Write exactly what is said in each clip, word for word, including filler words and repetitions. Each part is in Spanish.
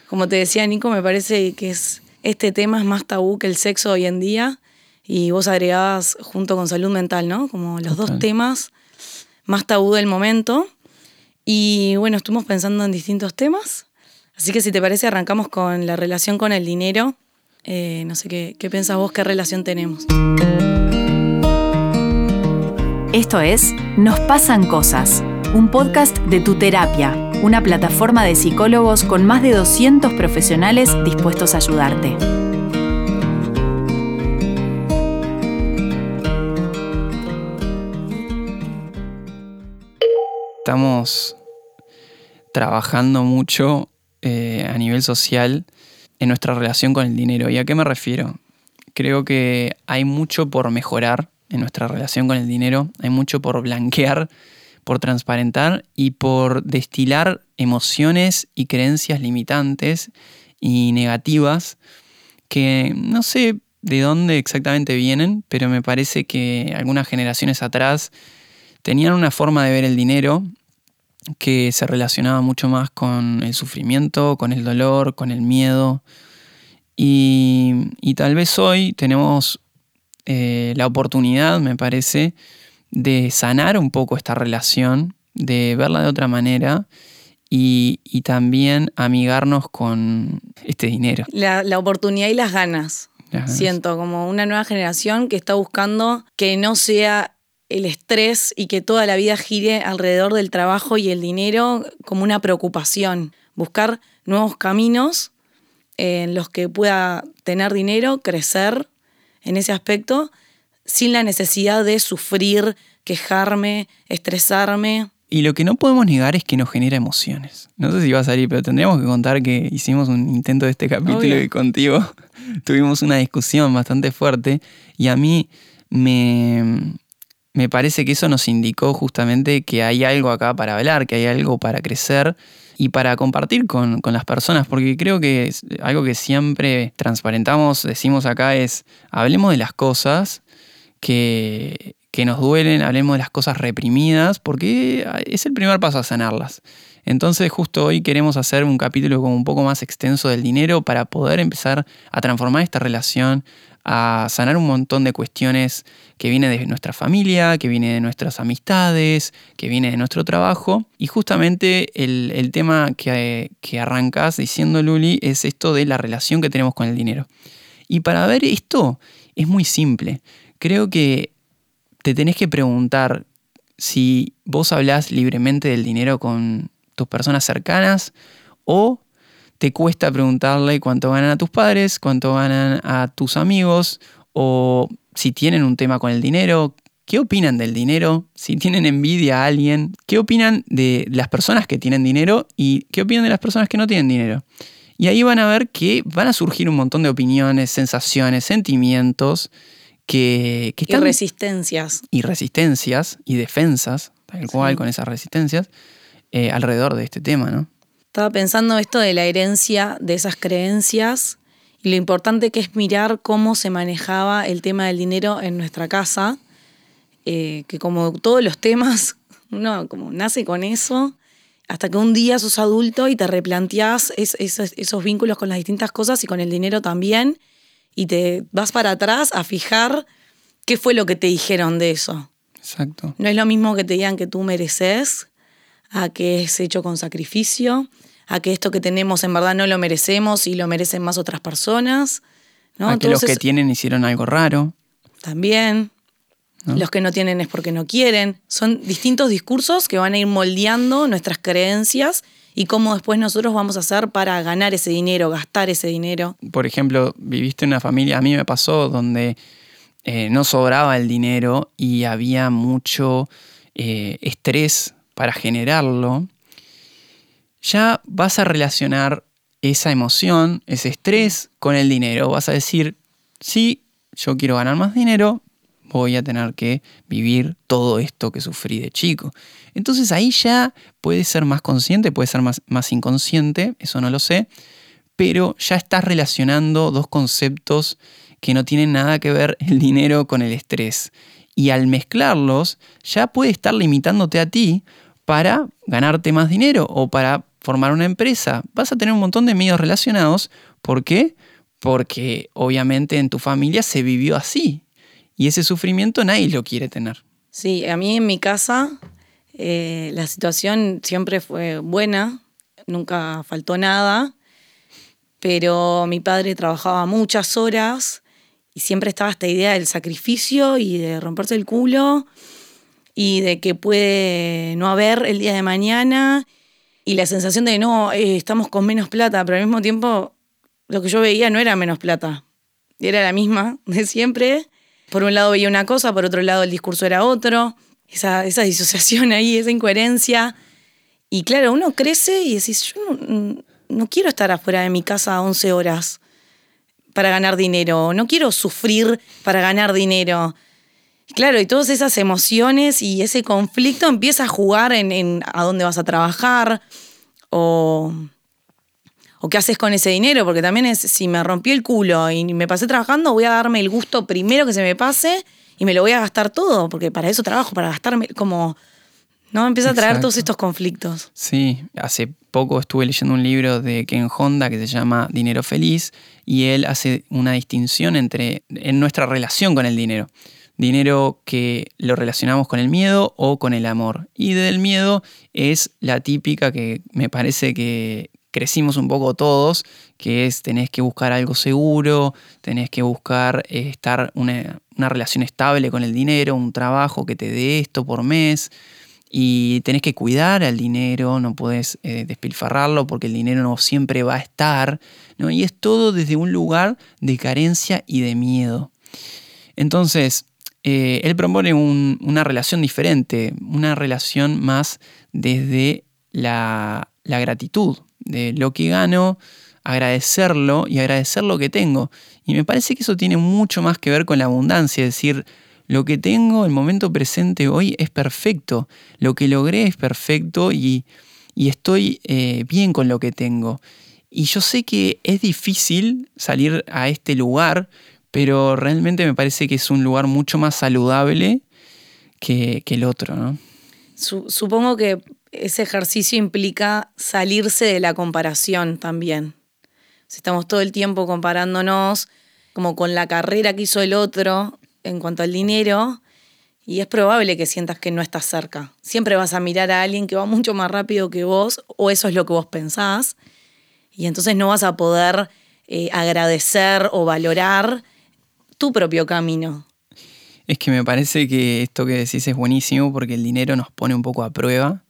como te decía Nico, me parece que es, este tema es más tabú que el sexo hoy en día, y vos agregabas junto con salud mental, ¿no? Como los Total. dos temas más tabú del momento. Y bueno, estuvimos pensando en distintos temas, así que si te parece arrancamos con la relación con el dinero. Eh, no sé, ¿qué, qué pensás vos? ¿Qué relación tenemos? Esto es Nos Pasan Cosas, un podcast de Tu Terapia, una plataforma de psicólogos con más de doscientos profesionales dispuestos a ayudarte. Estamos trabajando mucho eh, a nivel social en nuestra relación con el dinero. ¿Y a qué me refiero? Creo que hay mucho por mejorar en nuestra relación con el dinero, hay mucho por blanquear, por transparentar y por destilar emociones y creencias limitantes y negativas que no sé de dónde exactamente vienen, pero me parece que algunas generaciones atrás tenían una forma de ver el dinero que se relacionaba mucho más con el sufrimiento, con el dolor, con el miedo. Y, y tal vez hoy tenemos eh, la oportunidad, me parece, de sanar un poco esta relación, de verla de otra manera y, y también amigarnos con este dinero. La, la oportunidad y las ganas. Las ganas. Siento como una nueva generación que está buscando que no sea el estrés y que toda la vida gire alrededor del trabajo y el dinero como una preocupación. Buscar nuevos caminos en los que pueda tener dinero, crecer en ese aspecto, sin la necesidad de sufrir, quejarme, estresarme. Y lo que no podemos negar es que nos genera emociones. No sé si va a salir, pero tendríamos que contar que hicimos un intento de este capítulo Obvio. y contigo tuvimos una discusión bastante fuerte y a mí me, me parece que eso nos indicó justamente que hay algo acá para hablar, que hay algo para crecer y para compartir con, con las personas, porque creo que es algo que siempre transparentamos, decimos acá es, hablemos de las cosas que, que nos duelen, hablemos de las cosas reprimidas, porque es el primer paso a sanarlas. Entonces justo hoy queremos hacer un capítulo como un poco más extenso del dinero para poder empezar a transformar esta relación, a sanar un montón de cuestiones que vienen de nuestra familia, que vienen de nuestras amistades, que vienen de nuestro trabajo. Y justamente el, el tema que, que arrancas diciendo, Luli, es esto de la relación que tenemos con el dinero. Y para ver esto es muy simple. Creo que te tenés que preguntar si vos hablás libremente del dinero con tus personas cercanas o te cuesta preguntarle cuánto ganan a tus padres, cuánto ganan a tus amigos o si tienen un tema con el dinero, qué opinan del dinero, si tienen envidia a alguien, qué opinan de las personas que tienen dinero y qué opinan de las personas que no tienen dinero. Y ahí van a ver que van a surgir un montón de opiniones, sensaciones, sentimientos que, que están... Y resistencias. Y resistencias y defensas, tal cual Sí. con esas resistencias, eh, alrededor de este tema, ¿no? Estaba pensando esto de la herencia de esas creencias y lo importante que es mirar cómo se manejaba el tema del dinero en nuestra casa, eh, que como todos los temas, uno como nace con eso, hasta que un día sos adulto y te replanteás es, esos, esos vínculos con las distintas cosas y con el dinero también, y te vas para atrás a fijar qué fue lo que te dijeron de eso. Exacto. No es lo mismo que te digan que tú mereces, a que es hecho con sacrificio, a que esto que tenemos en verdad no lo merecemos y lo merecen más otras personas, ¿no? A que los Entonces, que tienen hicieron algo raro. también, ¿no? Los que no tienen es porque no quieren. Son distintos discursos que van a ir moldeando nuestras creencias y cómo después nosotros vamos a hacer para ganar ese dinero, gastar ese dinero. Por ejemplo, viviste en una familia, a mí me pasó, donde eh, no sobraba el dinero y había mucho eh, estrés para generarlo. Ya vas a relacionar esa emoción, ese estrés con el dinero. Vas a decir, sí, yo quiero ganar más dinero, voy a tener que vivir todo esto que sufrí de chico. Entonces ahí ya puede ser más consciente, puede ser más, más inconsciente, eso no lo sé, pero ya estás relacionando dos conceptos que no tienen nada que ver el dinero con el estrés. Y al mezclarlos, ya puede estar limitándote a ti para ganarte más dinero o para formar una empresa, vas a tener un montón de miedos relacionados. ¿Por qué? Porque obviamente en tu familia se vivió así y ese sufrimiento nadie lo quiere tener. Sí, a mí en mi casa eh, la situación siempre fue buena, nunca faltó nada, pero mi padre trabajaba muchas horas y siempre estaba esta idea del sacrificio y de romperse el culo y de que puede no haber el día de mañana y la sensación de no, eh, estamos con menos plata, pero al mismo tiempo lo que yo veía no era menos plata, era la misma de siempre. Por un lado veía una cosa, por otro lado el discurso era otro, esa, esa disociación ahí, esa incoherencia. Y claro, uno crece y decís, yo no, no quiero estar afuera de mi casa once horas para ganar dinero, no quiero sufrir para ganar dinero. Claro, y todas esas emociones y ese conflicto empieza a jugar en, en a dónde vas a trabajar o, o qué haces con ese dinero, porque también es, si me rompí el culo y me pasé trabajando, voy a darme el gusto primero que se me pase y me lo voy a gastar todo, porque para eso trabajo, para gastarme, como, ¿no? Empieza a traer Exacto. todos estos conflictos. Sí, hace poco estuve leyendo un libro de Ken Honda que se llama Dinero Feliz y él hace una distinción entre en nuestra relación con el dinero. Dinero que lo relacionamos con el miedo o con el amor. Y del miedo es la típica que me parece que crecimos un poco todos, que es tenés que buscar algo seguro, tenés que buscar eh, estar una, una relación estable con el dinero, un trabajo que te dé esto por mes. Y tenés que cuidar al dinero, no podés eh, despilfarrarlo porque el dinero no siempre va a estar, ¿no? Y es todo desde un lugar de carencia y de miedo. Entonces, eh, él propone un, una relación diferente, una relación más desde la, la gratitud, de lo que gano, agradecerlo y agradecer lo que tengo. Y me parece que eso tiene mucho más que ver con la abundancia, es decir, lo que tengo, el momento presente hoy es perfecto. Lo que logré es perfecto y, y estoy eh, bien con lo que tengo. Y yo sé que es difícil salir a este lugar, pero realmente me parece que es un lugar mucho más saludable que, que el otro, ¿no? Supongo que ese ejercicio implica salirse de la comparación también. Si estamos todo el tiempo comparándonos como con la carrera que hizo el otro en cuanto al dinero, y es probable que sientas que no estás cerca. Siempre vas a mirar a alguien que va mucho más rápido que vos, o eso es lo que vos pensás, y entonces no vas a poder eh, agradecer o valorar tu propio camino. Es que me parece que esto que decís es buenísimo porque el dinero nos pone un poco a prueba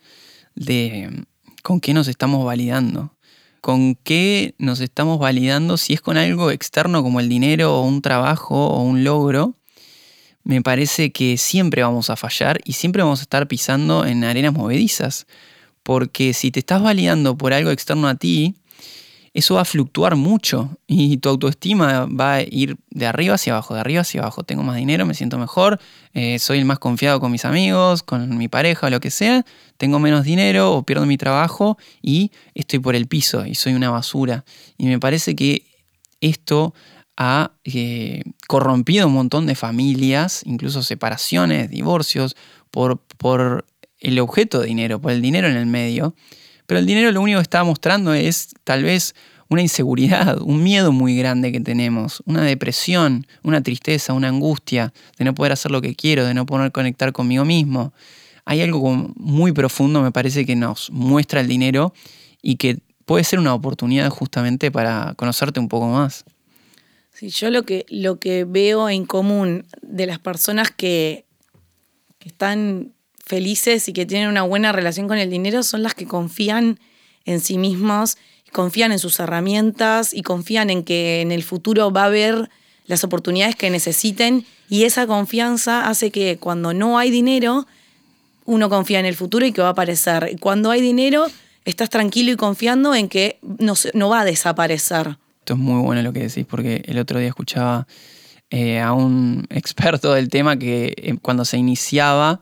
de con qué nos estamos validando. ¿Con qué nos estamos validando si es con algo externo como el dinero o un trabajo o un logro? Me parece que siempre vamos a fallar y siempre vamos a estar pisando en arenas movedizas. Porque si te estás validando por algo externo a ti, eso va a fluctuar mucho y tu autoestima va a ir de arriba hacia abajo, de arriba hacia abajo. Tengo más dinero, me siento mejor, eh, soy el más confiado con mis amigos, con mi pareja o lo que sea. Tengo menos dinero o pierdo mi trabajo y estoy por el piso y soy una basura. Y me parece que esto ha eh, corrompido un montón de familias, incluso separaciones, divorcios, por, por el objeto de dinero, por el dinero en el medio. Pero el dinero lo único que está mostrando es tal vez una inseguridad, un miedo muy grande que tenemos, una depresión, una tristeza, una angustia de no poder hacer lo que quiero, de no poder conectar conmigo mismo. Hay algo muy profundo, me parece, que nos muestra el dinero y que puede ser una oportunidad justamente para conocerte un poco más. Sí, yo lo que, lo que veo en común de las personas que, que están felices y que tienen una buena relación con el dinero son las que confían en sí mismos, confían en sus herramientas y confían en que en el futuro va a haber las oportunidades que necesiten, y esa confianza hace que cuando no hay dinero, uno confía en el futuro y que va a aparecer. Cuando hay dinero, estás tranquilo y confiando en que no, no va a desaparecer. Esto es muy bueno lo que decís, porque el otro día escuchaba eh, a un experto del tema que eh, cuando se iniciaba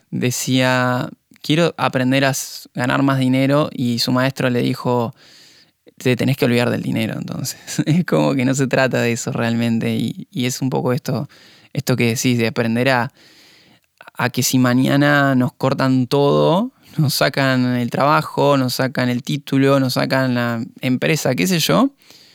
decía, quiero aprender a ganar más dinero, y su maestro le dijo, te tenés que olvidar del dinero. Entonces es como que no se trata de eso realmente, y, y es un poco esto, esto que decís, de aprender a, a que si mañana nos cortan todo, nos sacan el trabajo, nos sacan el título, nos sacan la empresa, qué sé yo,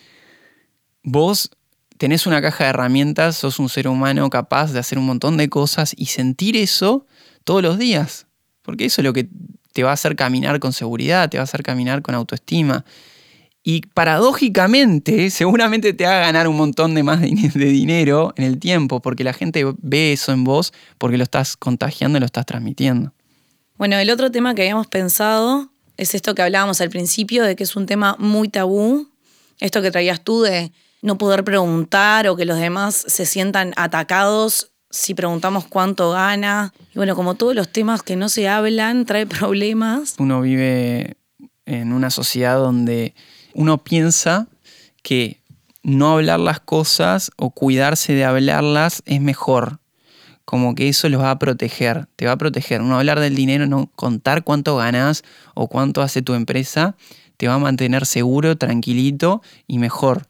vos tenés una caja de herramientas, sos un ser humano capaz de hacer un montón de cosas y sentir eso todos los días. Porque eso es lo que te va a hacer caminar con seguridad, te va a hacer caminar con autoestima. Y paradójicamente, seguramente te haga ganar un montón de más de dinero en el tiempo, porque la gente ve eso en vos, porque lo estás contagiando y lo estás transmitiendo. Bueno, el otro tema que habíamos pensado es esto que hablábamos al principio, de que es un tema muy tabú. Esto que traías tú de no poder preguntar o que los demás se sientan atacados si preguntamos cuánto gana. Y bueno, como todos los temas que no se hablan, trae problemas. Uno vive en una sociedad donde uno piensa que no hablar las cosas o cuidarse de hablarlas es mejor. Como que eso los va a proteger, te va a proteger. No hablar del dinero, no contar cuánto ganas o cuánto hace tu empresa, te va a mantener seguro, tranquilito y mejor.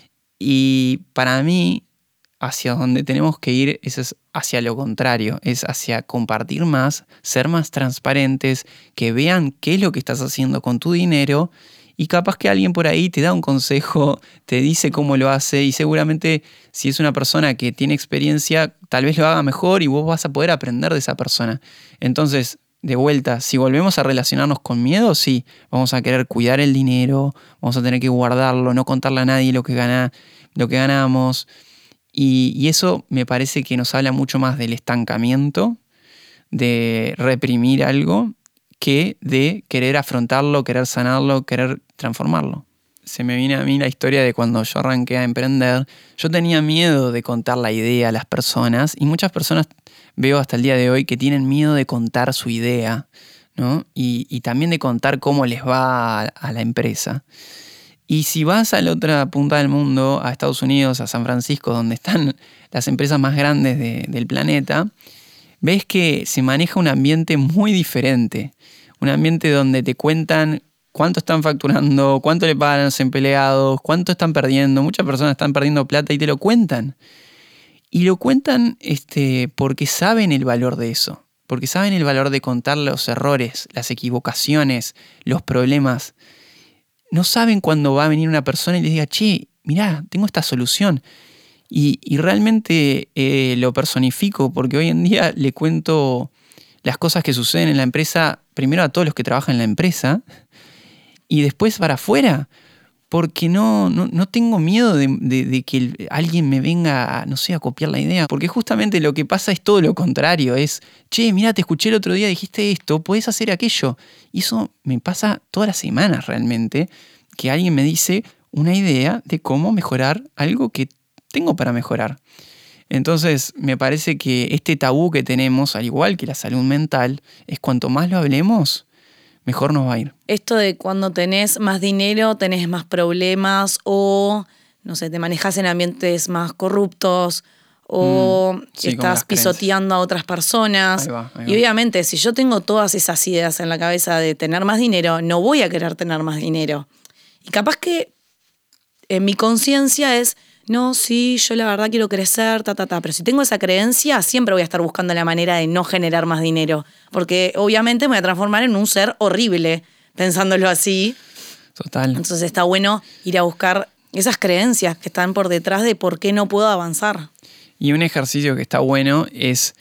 Y para mí, hacia donde tenemos que ir es hacia lo contrario, es hacia compartir más, ser más transparentes, que vean qué es lo que estás haciendo con tu dinero y capaz que alguien por ahí te da un consejo, te dice cómo lo hace y seguramente si es una persona que tiene experiencia, tal vez lo haga mejor y vos vas a poder aprender de esa persona. Entonces, de vuelta, si volvemos a relacionarnos con miedo, sí, vamos a querer cuidar el dinero, vamos a tener que guardarlo, no contarle a nadie lo que gana, lo que ganamos. Y, y eso me parece que nos habla mucho más del estancamiento, de reprimir algo, que de querer afrontarlo, querer sanarlo, querer transformarlo. Se me viene a mí la historia de cuando yo arranqué a emprender. Yo tenía miedo de contar la idea a las personas y muchas personas veo hasta el día de hoy que tienen miedo de contar su idea, ¿no? Y, y también de contar cómo les va a, a la empresa. Y si vas a la otra punta del mundo, a Estados Unidos, a San Francisco, donde están las empresas más grandes de, del planeta, ves que se maneja un ambiente muy diferente. Un ambiente donde te cuentan cuánto están facturando, cuánto le pagan a los empleados, cuánto están perdiendo. Muchas personas están perdiendo plata y te lo cuentan. Y lo cuentan este, porque saben el valor de eso. Porque saben el valor de contar los errores, las equivocaciones, los problemas. No saben cuándo va a venir una persona y les diga, che, mirá, tengo esta solución. Y, y realmente eh, lo personifico porque hoy en día le cuento las cosas que suceden en la empresa, primero a todos los que trabajan en la empresa y después para afuera, porque no, no, no tengo miedo de, de, de que el, alguien me venga a, no sé, a copiar la idea, porque justamente lo que pasa es todo lo contrario, es, che, mira, te escuché el otro día, dijiste esto, podés hacer aquello. Y eso me pasa todas las semanas realmente, que alguien me dice una idea de cómo mejorar algo que tengo para mejorar. Entonces, me parece que este tabú que tenemos, al igual que la salud mental, es cuanto más lo hablemos, mejor nos va a ir. Esto de cuando tenés más dinero, tenés más problemas o, no sé, te manejas en ambientes más corruptos o mm, sí, estás pisoteando a otras personas. Ahí va, ahí va. Y obviamente, si yo tengo todas esas ideas en la cabeza de tener más dinero, no voy a querer tener más dinero. Y capaz que en mi conciencia es, no, sí, yo la verdad quiero crecer, ta, ta, ta. Pero si tengo esa creencia, siempre voy a estar buscando la manera de no generar más dinero. Porque obviamente me voy a transformar en un ser horrible, pensándolo así. Total. Entonces está bueno ir a buscar esas creencias que están por detrás de por qué no puedo avanzar. Y un ejercicio que está bueno es,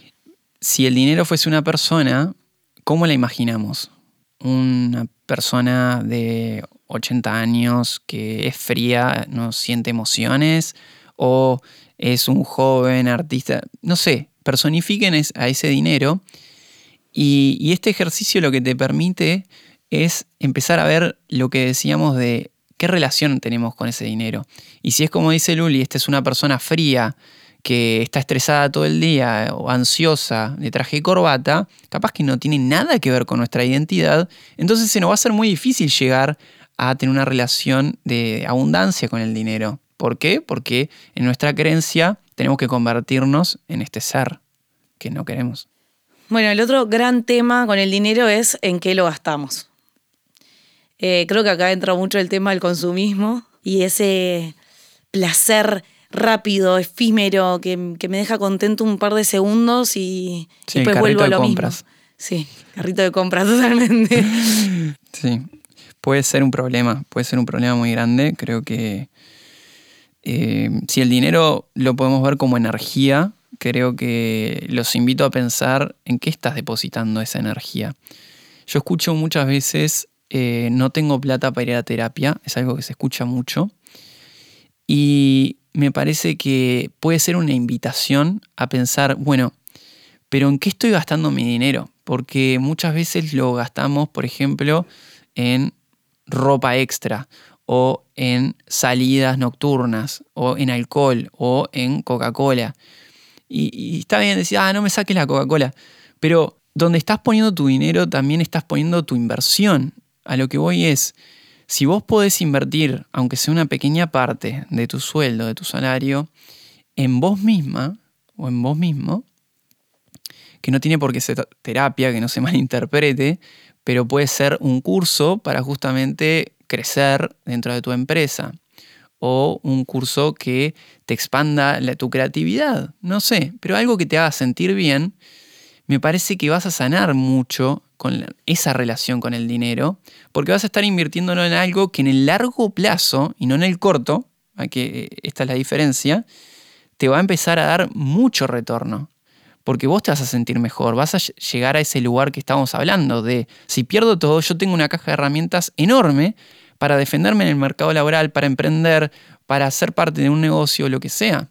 si el dinero fuese una persona, ¿cómo la imaginamos? Una persona de ochenta años que es fría, no siente emociones, o es un joven artista, no sé, personifiquen a ese dinero y, y este ejercicio lo que te permite es empezar a ver lo que decíamos de qué relación tenemos con ese dinero. Y si es como dice Luli, esta es una persona fría que está estresada todo el día o ansiosa de traje y corbata, capaz que no tiene nada que ver con nuestra identidad, entonces se nos va a ser muy difícil llegar a tener una relación de abundancia con el dinero. ¿Por qué? Porque en nuestra creencia tenemos que convertirnos en este ser que no queremos. Bueno, el otro gran tema con el dinero es en qué lo gastamos. Eh, creo que acá entra mucho el tema del consumismo y ese placer rápido, efímero, que, que me deja contento un par de segundos y sí, después vuelvo a lo compras. mismo. Sí, carrito de compras totalmente. Sí, puede ser un problema, puede ser un problema muy grande. Creo que eh, si el dinero lo podemos ver como energía, creo que los invito a pensar en qué estás depositando esa energía. Yo escucho muchas veces, eh, no tengo plata para ir a terapia, es algo que se escucha mucho. Y me parece que puede ser una invitación a pensar, bueno, pero ¿en qué estoy gastando mi dinero? Porque muchas veces lo gastamos, por ejemplo, en ropa extra, o en salidas nocturnas, o en alcohol, o en Coca-Cola. Y, y está bien decir, ah, no me saques la Coca-Cola. Pero donde estás poniendo tu dinero, también estás poniendo tu inversión. A lo que voy es, si vos podés invertir, aunque sea una pequeña parte de tu sueldo, de tu salario, en vos misma o en vos mismo, que no tiene por qué ser terapia, que no se malinterprete, pero puede ser un curso para justamente crecer dentro de tu empresa, o un curso que te expanda la, tu creatividad, no sé, pero algo que te haga sentir bien. Me parece que vas a sanar mucho con la, esa relación con el dinero, porque vas a estar invirtiéndolo en algo que en el largo plazo, y no en el corto, que esta es la diferencia, te va a empezar a dar mucho retorno. Porque vos te vas a sentir mejor, vas a llegar a ese lugar que estábamos hablando, de si pierdo todo, yo tengo una caja de herramientas enorme para defenderme en el mercado laboral, para emprender, para ser parte de un negocio, lo que sea.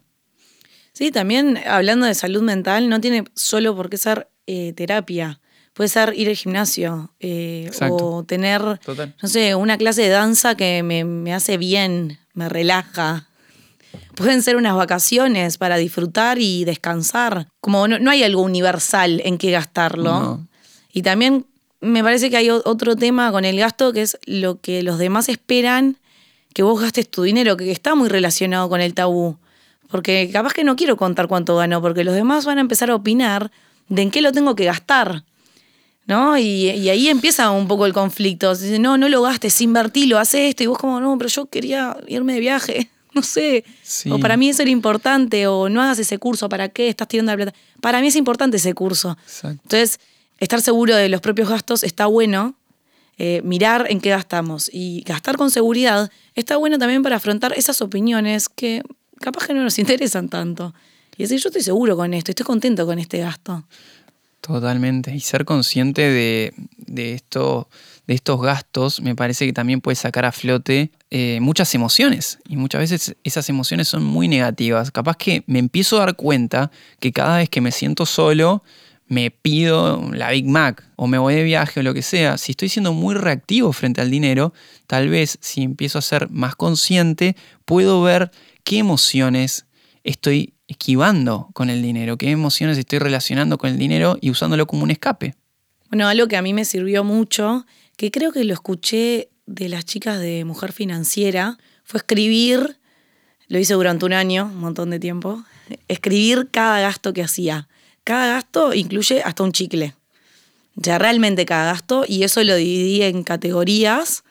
Sí, también hablando de salud mental, no tiene solo por qué ser eh, terapia. Puede ser ir al gimnasio eh, o tener, Total. no sé, una clase de danza que me, me hace bien, me relaja. Pueden ser unas vacaciones para disfrutar y descansar. Como no, no hay algo universal en qué gastarlo. No. Y también me parece que hay otro tema con el gasto, que es lo que los demás esperan que vos gastes tu dinero, que está muy relacionado con el tabú. Porque capaz que no quiero contar cuánto gano, porque los demás van a empezar a opinar de en qué lo tengo que gastar, ¿no? Y, y ahí empieza un poco el conflicto. Dicen, no, no lo gastes, invertilo, haz esto. Y vos como, no, pero yo quería irme de viaje. No sé, sí. O para mí eso era importante, o no hagas ese curso, ¿para qué estás tirando la plata? Para mí es importante ese curso. Exacto. Entonces, estar seguro de los propios gastos está bueno, eh, mirar en qué gastamos. Y gastar con seguridad está bueno también para afrontar esas opiniones que capaz que no nos interesan tanto. Y decir, yo estoy seguro con esto, estoy contento con este gasto. Totalmente. Y ser consciente de, de, esto, de estos gastos me parece que también puede sacar a flote eh, muchas emociones. Y muchas veces esas emociones son muy negativas. Capaz que me empiezo a dar cuenta que cada vez que me siento solo me pido la Big Mac o me voy de viaje o lo que sea. Si estoy siendo muy reactivo frente al dinero, tal vez si empiezo a ser más consciente, puedo ver qué emociones estoy esquivando con el dinero, qué emociones estoy relacionando con el dinero y usándolo como un escape. Bueno, algo que a mí me sirvió mucho, que creo que lo escuché de las chicas de Mujer Financiera, fue escribir, lo hice durante un año, un montón de tiempo, escribir cada gasto que hacía. Cada gasto incluye hasta un chicle. Ya realmente cada gasto, y eso lo dividí en categorías,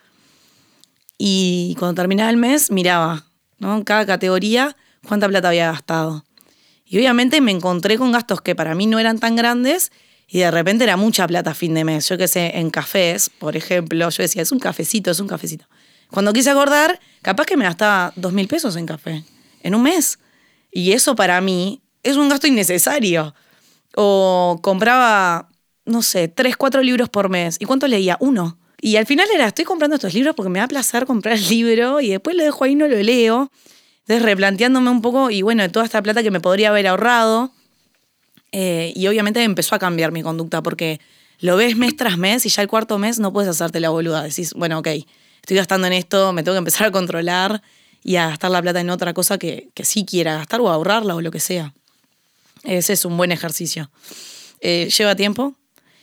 y cuando terminaba el mes miraba, ¿no? En cada categoría cuánta plata había gastado. Y obviamente me encontré con gastos que para mí no eran tan grandes y de repente era mucha plata a fin de mes. Yo qué sé, en cafés, por ejemplo, yo decía, es un cafecito, es un cafecito. Cuando quise acordar, capaz que me gastaba dos mil pesos en café, en un mes. Y eso para mí es un gasto innecesario. O compraba, no sé, tres, cuatro libros por mes. ¿Y cuánto leía? Uno. Y al final era, estoy comprando estos libros porque me da placer comprar el libro y después lo dejo ahí y no lo leo. Entonces replanteándome un poco, y bueno, toda esta plata que me podría haber ahorrado, eh, y obviamente empezó a cambiar mi conducta, porque lo ves mes tras mes y ya el cuarto mes no puedes hacerte la boluda. Decís, bueno, ok, estoy gastando en esto, me tengo que empezar a controlar y a gastar la plata en otra cosa que, que sí quiera gastar o ahorrarla o lo que sea. Ese es un buen ejercicio. Eh, lleva tiempo.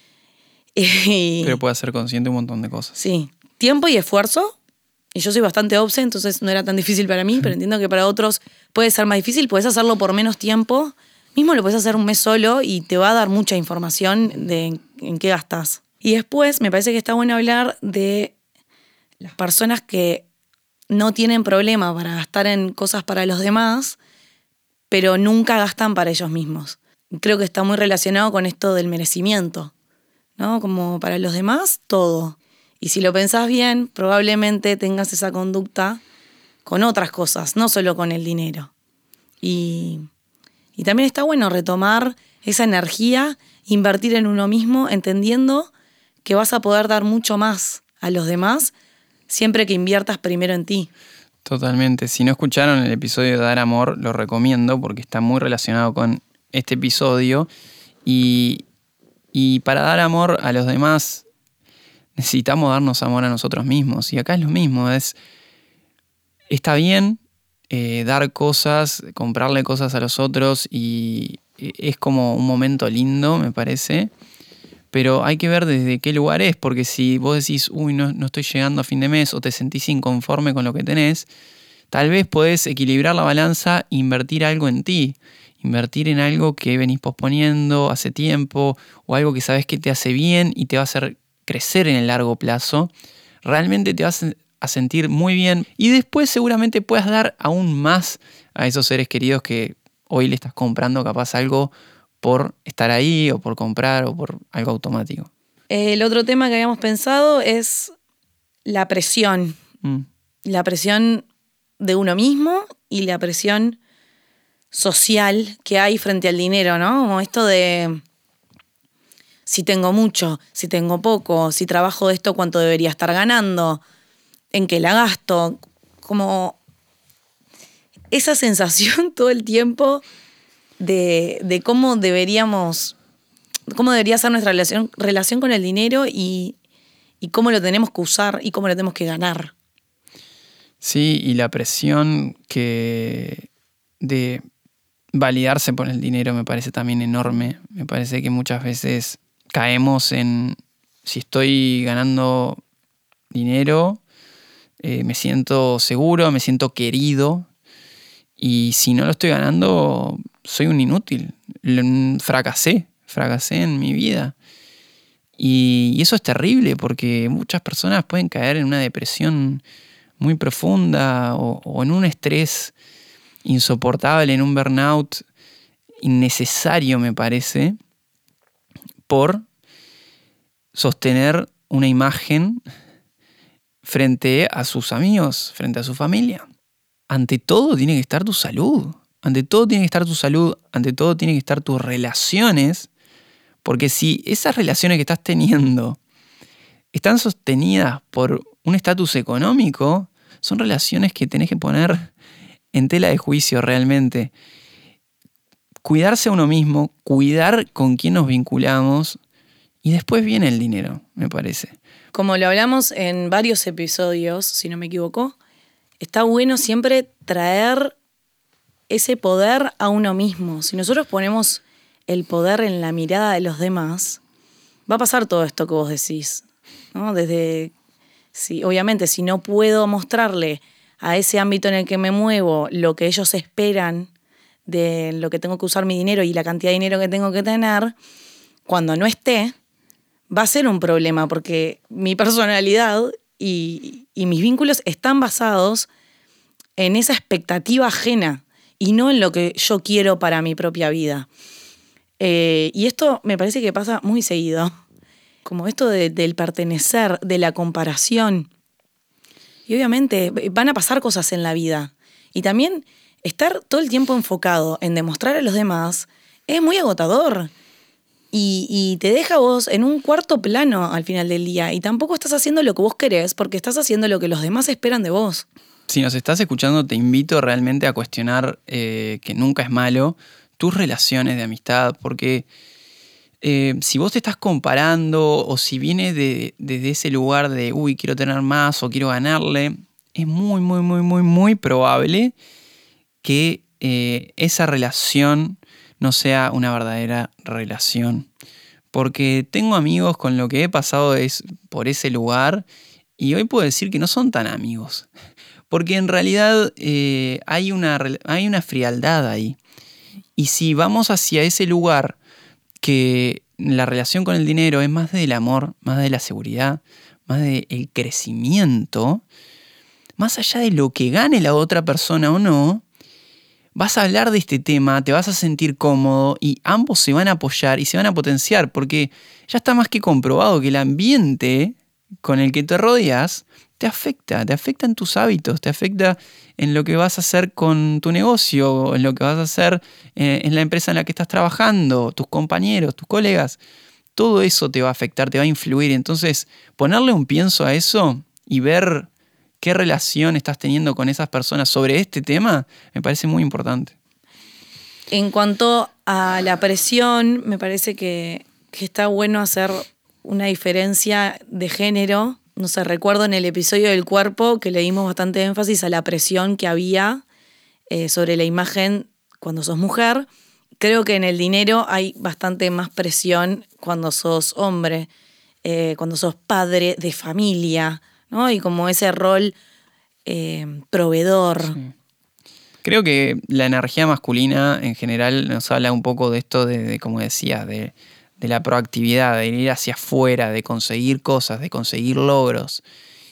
Y, pero puede ser consciente de un montón de cosas. Sí, tiempo y esfuerzo. Y yo soy bastante obse, entonces no era tan difícil para mí, pero entiendo que para otros puede ser más difícil. Puedes hacerlo por menos tiempo. Mismo lo puedes hacer un mes solo y te va a dar mucha información de en, en qué gastas. Y después me parece que está bueno hablar de las personas que no tienen problema para gastar en cosas para los demás, pero nunca gastan para ellos mismos. Creo que está muy relacionado con esto del merecimiento. ¿no? Como para los demás, todo. Y si lo pensás bien, probablemente tengas esa conducta con otras cosas, no solo con el dinero. Y, y también está bueno retomar esa energía, invertir en uno mismo, entendiendo que vas a poder dar mucho más a los demás siempre que inviertas primero en ti. Totalmente. Si no escucharon el episodio de Dar Amor, lo recomiendo porque está muy relacionado con este episodio. Y, y para dar amor a los demás, necesitamos darnos amor a nosotros mismos. Y acá es lo mismo. Es, está bien eh, dar cosas, comprarle cosas a los otros y es como un momento lindo, me parece. Pero hay que ver desde qué lugar es, porque si vos decís, uy, no, no estoy llegando a fin de mes o te sentís inconforme con lo que tenés, tal vez podés equilibrar la balanza e invertir algo en ti, invertir en algo que venís posponiendo hace tiempo o algo que sabés que te hace bien y te va a hacer crecer en el largo plazo. Realmente te vas a sentir muy bien y después seguramente puedas dar aún más a esos seres queridos que hoy le estás comprando capaz algo por estar ahí o por comprar o por algo automático. El otro tema que habíamos pensado es la presión. Mm. La presión de uno mismo y la presión social que hay frente al dinero, ¿no? Como esto de si tengo mucho, si tengo poco, si trabajo de esto, cuánto debería estar ganando, en qué la gasto. Como esa sensación todo el tiempo De, de cómo deberíamos, cómo debería ser nuestra relación, relación con el dinero y, y cómo lo tenemos que usar y cómo lo tenemos que ganar. Sí, y la presión que de validarse por el dinero me parece también enorme. Me parece que muchas veces caemos en, si estoy ganando dinero, eh, me siento seguro, me siento querido. Y si no lo estoy ganando, soy un inútil. Fracasé, fracasé en mi vida. Y eso es terrible porque muchas personas pueden caer en una depresión muy profunda o, o en un estrés insoportable, en un burnout innecesario, me parece, por sostener una imagen frente a sus amigos, frente a su familia. Ante todo tiene que estar tu salud. Ante todo tiene que estar tu salud. Ante todo tiene que estar tus relaciones. Porque si esas relaciones que estás teniendo están sostenidas por un estatus económico, son relaciones que tenés que poner en tela de juicio realmente. Cuidarse a uno mismo, cuidar con quién nos vinculamos y después viene el dinero, me parece. Como lo hablamos en varios episodios, si no me equivoco, está bueno siempre traer ese poder a uno mismo. Si nosotros ponemos el poder en la mirada de los demás, va a pasar todo esto que vos decís, ¿no? Desde, si, obviamente, si no puedo mostrarle a ese ámbito en el que me muevo lo que ellos esperan de lo que tengo que usar mi dinero y la cantidad de dinero que tengo que tener, cuando no esté, va a ser un problema, porque mi personalidad Y, y mis vínculos están basados en esa expectativa ajena y no en lo que yo quiero para mi propia vida. Eh, y esto me parece que pasa muy seguido, como esto de, del pertenecer, de la comparación. Y obviamente van a pasar cosas en la vida. Y también estar todo el tiempo enfocado en demostrar a los demás es muy agotador. Y, y te deja vos en un cuarto plano al final del día. Y tampoco estás haciendo lo que vos querés porque estás haciendo lo que los demás esperan de vos. Si nos estás escuchando, te invito realmente a cuestionar, eh, que nunca es malo, tus relaciones de amistad. Porque eh, si vos te estás comparando o si vienes de, desde ese lugar de, uy, quiero tener más o quiero ganarle, es muy, muy, muy, muy, muy probable que eh, esa relación no sea una verdadera relación. Porque tengo amigos con lo que he pasado es por ese lugar y hoy puedo decir que no son tan amigos. Porque en realidad eh, hay, una, hay una frialdad ahí. Y si vamos hacia ese lugar que la relación con el dinero es más del amor, más de la seguridad, más del crecimiento, más allá de lo que gane la otra persona o no, vas a hablar de este tema, te vas a sentir cómodo y ambos se van a apoyar y se van a potenciar porque ya está más que comprobado que el ambiente con el que te rodeas te afecta, te afecta en tus hábitos, te afecta en lo que vas a hacer con tu negocio, en lo que vas a hacer en la empresa en la que estás trabajando, tus compañeros, tus colegas. Todo eso te va a afectar, te va a influir. Entonces, ponerle un pienso a eso y ver qué relación estás teniendo con esas personas sobre este tema, me parece muy importante. En cuanto a la presión, me parece que, que está bueno hacer una diferencia de género. No sé, recuerdo en el episodio del cuerpo que le dimos bastante énfasis a la presión que había eh, sobre la imagen cuando sos mujer. Creo que en el dinero hay bastante más presión cuando sos hombre, eh, cuando sos padre de familia, ¿no? Y como ese rol eh, proveedor. Sí. Creo que la energía masculina en general nos habla un poco de esto de, de como decías, de, de la proactividad, de ir hacia afuera, de conseguir cosas, de conseguir logros.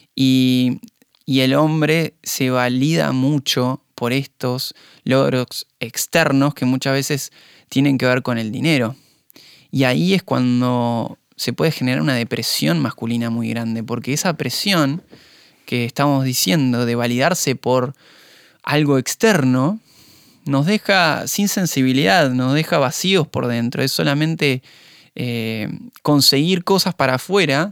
Y, y el hombre se valida mucho por estos logros externos que muchas veces tienen que ver con el dinero. Y ahí es cuando se puede generar una depresión masculina muy grande, porque esa presión que estamos diciendo de validarse por algo externo nos deja sin sensibilidad, nos deja vacíos por dentro. Es solamente eh, conseguir cosas para afuera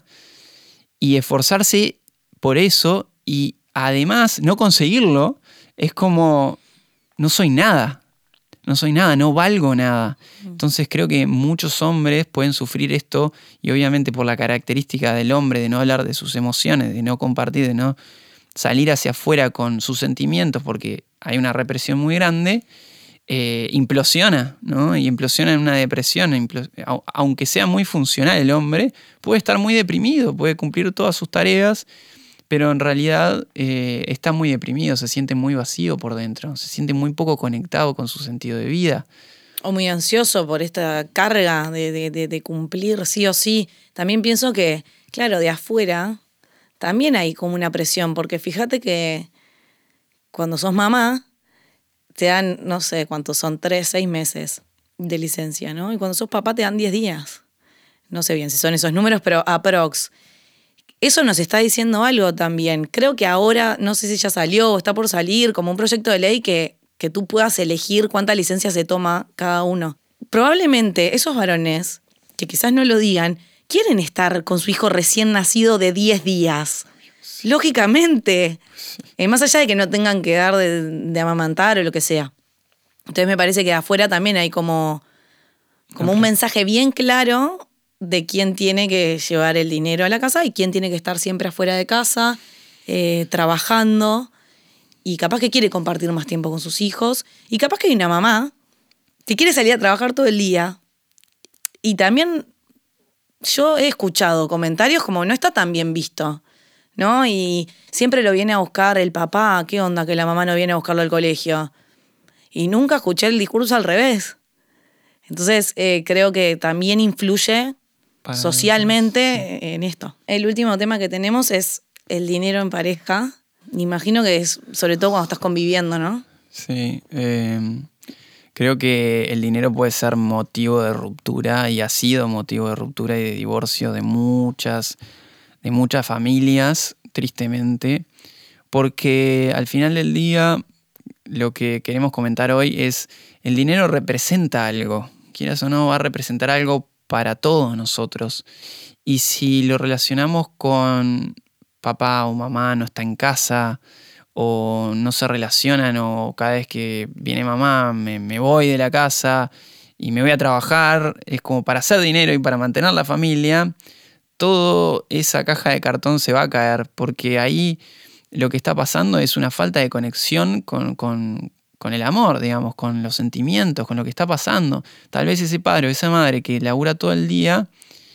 y esforzarse por eso, y además no conseguirlo es como no soy nada. No soy nada, no valgo nada. Entonces creo que muchos hombres pueden sufrir esto y obviamente por la característica del hombre de no hablar de sus emociones, de no compartir, de no salir hacia afuera con sus sentimientos porque hay una represión muy grande, eh, implosiona, ¿no? Y implosiona en una depresión. Implos- aunque sea muy funcional el hombre, puede estar muy deprimido, puede cumplir todas sus tareas, pero en realidad eh, está muy deprimido, se siente muy vacío por dentro, se siente muy poco conectado con su sentido de vida. O muy ansioso por esta carga de, de, de, de cumplir sí o sí. También pienso que, claro, de afuera también hay como una presión, porque fíjate que cuando sos mamá te dan, no sé cuántos son, tres, seis meses de licencia, ¿no? Y cuando sos papá te dan diez días. No sé bien si son esos números, pero aprox. Eso nos está diciendo algo también. Creo que ahora, no sé si ya salió o está por salir, como un proyecto de ley que, que tú puedas elegir cuánta licencia se toma cada uno. Probablemente esos varones, que quizás no lo digan, quieren estar con su hijo recién nacido de diez días. Sí. Lógicamente. Sí. Eh, más allá de que no tengan que dar de, de amamantar o lo que sea. Entonces me parece que afuera también hay como, como okay. un mensaje bien claro de quién tiene que llevar el dinero a la casa y quién tiene que estar siempre afuera de casa, eh, trabajando, y capaz que quiere compartir más tiempo con sus hijos, y capaz que hay una mamá que quiere salir a trabajar todo el día. Y también yo he escuchado comentarios como no está tan bien visto, ¿no? Y siempre lo viene a buscar el papá, ¿qué onda que la mamá no viene a buscarlo al colegio? Y nunca escuché el discurso al revés. Entonces eh, creo que también influye Para socialmente sí. en esto. El último tema que tenemos es el dinero en pareja. Me imagino que es sobre todo cuando estás conviviendo, ¿no? Sí, eh, creo que el dinero puede ser motivo de ruptura y ha sido motivo de ruptura y de divorcio de muchas, de muchas familias, tristemente, porque al final del día lo que queremos comentar hoy es el dinero representa algo, quieras o no va a representar algo para todos nosotros, y si lo relacionamos con papá o mamá no está en casa o no se relacionan o cada vez que viene mamá me, me voy de la casa y me voy a trabajar, es como para hacer dinero y para mantener la familia, toda esa caja de cartón se va a caer porque ahí lo que está pasando es una falta de conexión con, con, con el amor, digamos, con los sentimientos, con lo que está pasando. Tal vez ese padre o esa madre que labura todo el día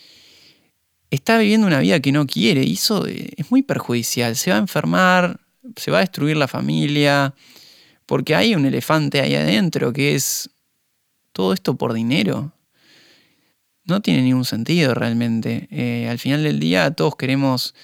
está viviendo una vida que no quiere y eso es muy perjudicial. Se va a enfermar, se va a destruir la familia, porque hay un elefante ahí adentro que es todo esto por dinero. No tiene ningún sentido realmente. Eh, al final del día todos queremos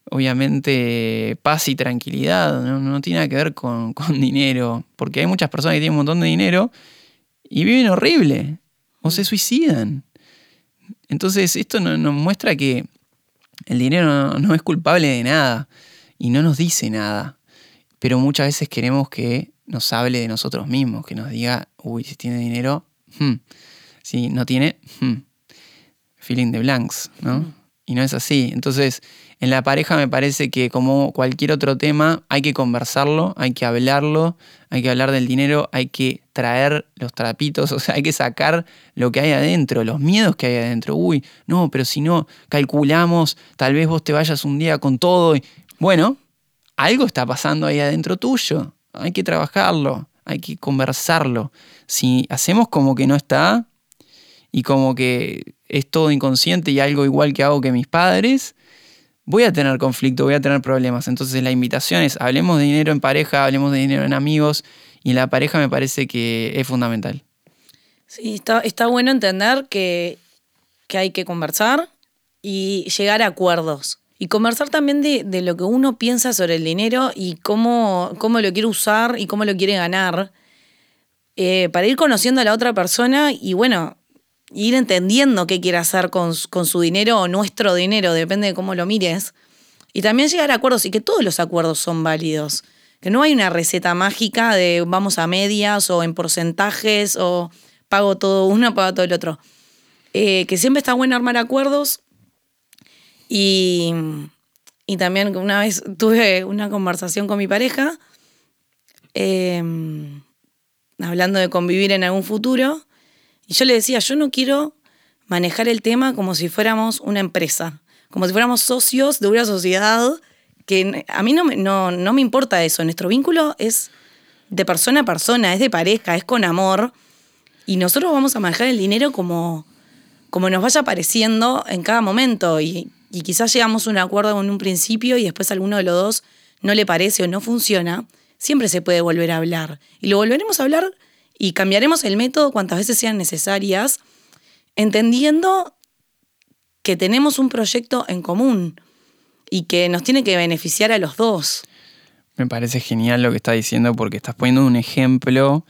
obviamente, paz y tranquilidad. No, no tiene nada que ver con, con dinero. Porque hay muchas personas que tienen un montón de dinero y viven horrible. O se suicidan. Entonces, esto nos, nos muestra que el dinero no, no es culpable de nada. Y no nos dice nada. Pero muchas veces queremos que nos hable de nosotros mismos. Que nos diga, uy, si tiene dinero, hmm. Si no tiene, hmm. Feeling the blanks, ¿no? Mm. Y no es así. Entonces, en la pareja me parece que como cualquier otro tema, hay que conversarlo, hay que hablarlo, hay que hablar del dinero, hay que traer los trapitos, o sea, hay que sacar lo que hay adentro, los miedos que hay adentro. Uy, no, pero si no calculamos, tal vez vos te vayas un día con todo. Y... Bueno, algo está pasando ahí adentro tuyo. Hay que trabajarlo, hay que conversarlo. Si hacemos como que no está y como que es todo inconsciente y algo igual que hago que mis padres, voy a tener conflicto, voy a tener problemas. Entonces la invitación es, hablemos de dinero en pareja, hablemos de dinero en amigos, y en la pareja me parece que es fundamental. Sí, está, está bueno entender que, que hay que conversar y llegar a acuerdos. Y conversar también de, de lo que uno piensa sobre el dinero y cómo, cómo lo quiere usar y cómo lo quiere ganar, eh, para ir conociendo a la otra persona y, bueno, ir entendiendo qué quiere hacer con, con su dinero o nuestro dinero, depende de cómo lo mires. Y también llegar a acuerdos y que todos los acuerdos son válidos. Que no hay una receta mágica de vamos a medias o en porcentajes o pago todo uno, pago todo el otro. Eh, que siempre está bueno armar acuerdos. Y, y también una vez tuve una conversación con mi pareja, eh, hablando de convivir en algún futuro. Y yo le decía, yo no quiero manejar el tema como si fuéramos una empresa, como si fuéramos socios de una sociedad, que a mí no me, no, no me importa eso. Nuestro vínculo es de persona a persona, es de pareja, es con amor. Y nosotros vamos a manejar el dinero como, como nos vaya apareciendo en cada momento. Y, y quizás llegamos a un acuerdo en un principio y después a alguno de los dos no le parece o no funciona. Siempre se puede volver a hablar. Y lo volveremos a hablar y cambiaremos el método cuantas veces sean necesarias, entendiendo que tenemos un proyecto en común y que nos tiene que beneficiar a los dos. Me parece genial lo que estás diciendo porque estás poniendo un ejemplo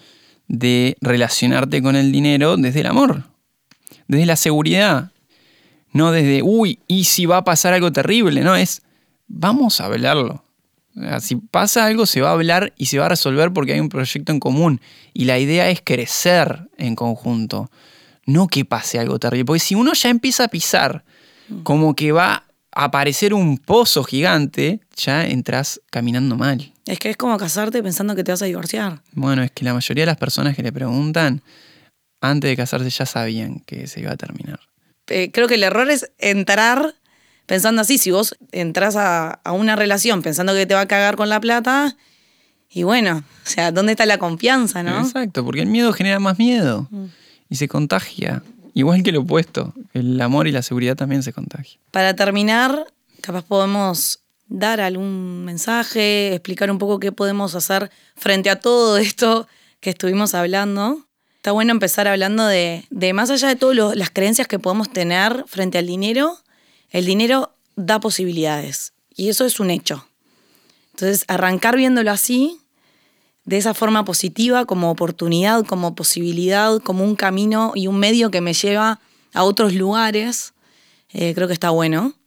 de relacionarte con el dinero desde el amor, desde la seguridad. No desde, uy, ¿y si va a pasar algo terrible? No, es, vamos a hablarlo. Si pasa algo se va a hablar y se va a resolver porque hay un proyecto en común. Y la idea es crecer en conjunto. No que pase algo terrible. Porque si uno ya empieza a pisar como que va a aparecer un pozo gigante, ya entras caminando mal. Es que es como casarte pensando que te vas a divorciar. Bueno, es que la mayoría de las personas que le preguntan, antes de casarse ya sabían que se iba a terminar. Eh, creo que el error es entrar pensando así. Si vos entras a, a una relación pensando que te va a cagar con la plata, y bueno, o sea, ¿dónde está la confianza, no? Exacto, porque el miedo genera más miedo mm. y se contagia. Igual que lo opuesto, el amor y la seguridad también se contagian. Para terminar, capaz podemos dar algún mensaje, explicar un poco qué podemos hacer frente a todo esto que estuvimos hablando. Está bueno empezar hablando de, de más allá de todas las creencias que podemos tener frente al dinero, el dinero da posibilidades y eso es un hecho. Entonces, arrancar viéndolo así, de esa forma positiva, como oportunidad, como posibilidad, como un camino y un medio que me lleva a otros lugares, eh, creo que está bueno.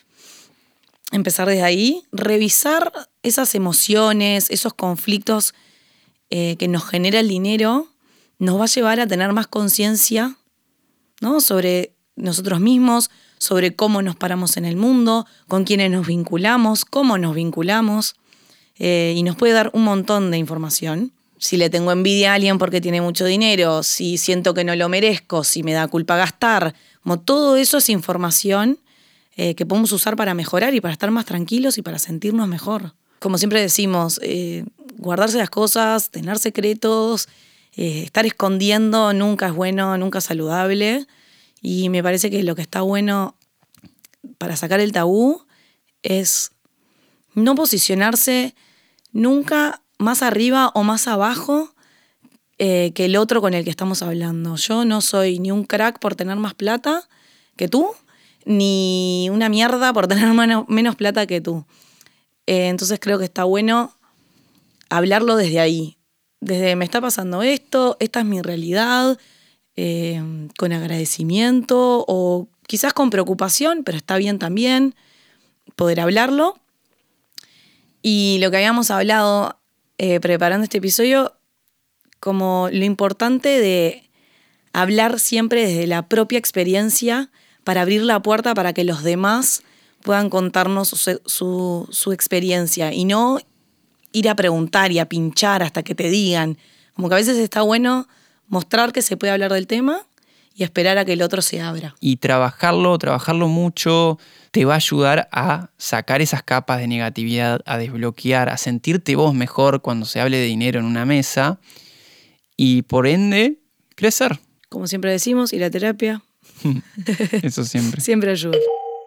Empezar desde ahí, revisar esas emociones, esos conflictos eh, que nos genera el dinero, nos va a llevar a tener más conciencia, ¿no?, sobre nosotros mismos, sobre cómo nos paramos en el mundo, con quiénes nos vinculamos, cómo nos vinculamos. Eh, y nos puede dar un montón de información. Si le tengo envidia a alguien porque tiene mucho dinero, si siento que no lo merezco, si me da culpa gastar, como todo eso es información eh, que podemos usar para mejorar y para estar más tranquilos y para sentirnos mejor. Como siempre decimos, eh, guardarse las cosas, tener secretos, eh, estar escondiendo nunca es bueno, nunca es saludable. Y me parece que lo que está bueno para sacar el tabú es no posicionarse nunca más arriba o más abajo eh, que el otro con el que estamos hablando. Yo no soy ni un crack por tener más plata que tú, ni una mierda por tener menos, menos plata que tú. Eh, entonces creo que está bueno hablarlo desde ahí. Desde me está pasando esto, esta es mi realidad, eh, con agradecimiento o quizás con preocupación, pero está bien también poder hablarlo. Y lo que habíamos hablado eh, preparando este episodio, como lo importante de hablar siempre desde la propia experiencia para abrir la puerta para que los demás puedan contarnos su, su, su experiencia y no ir a preguntar y a pinchar hasta que te digan. Como que a veces está bueno mostrar que se puede hablar del tema y esperar a que el otro se abra. Y trabajarlo, trabajarlo mucho, te va a ayudar a sacar esas capas de negatividad, a desbloquear, a sentirte vos mejor cuando se hable de dinero en una mesa y por ende, crecer. Como siempre decimos, ir a terapia. Eso siempre. Siempre ayuda.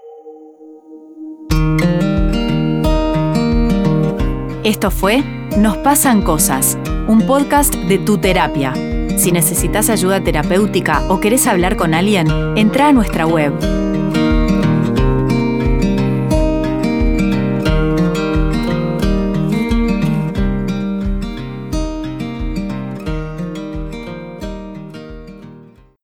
Esto fue Nos pasan cosas, un podcast de Tu Terapia. Si necesitas ayuda terapéutica o querés hablar con alguien, entra a nuestra web